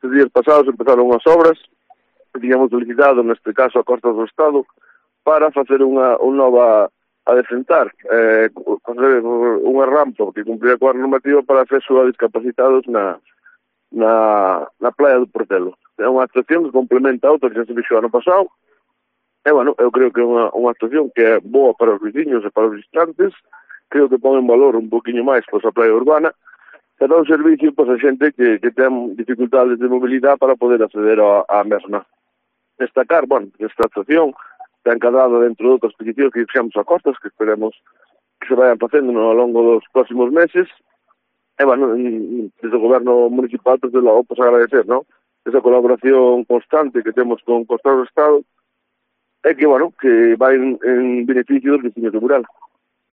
estes días pasados empezaron as obras, tiñamos solicitado, neste caso, a Costa do Estado, para facer unha nova a decentar, facer unha rampa que cumplía coa normativa para acceso a discapacitados na Praia do Portelo. É unha actuación que complementa a outra que se fixo ano pasado. E, bueno, eu creo que é unha actuación que é boa para os veciños e para os visitantes. Creo que pon en valor un poquinho máis a praia urbana e dá un servicio a xente que ten dificultades de mobilidade para poder acceder á mesma. Destacar, bueno, que esta actuación está encadrada dentro de outras peticións que fixamos a Costas, que esperemos que se vayan facendo ao longo dos próximos meses. E, bueno, desde o goberno municipal, desde logo, pues agradecer, ¿no?, esa colaboración constante que temos con Costa do Estado e que, bueno, que vai en beneficio dos veciños do Mural.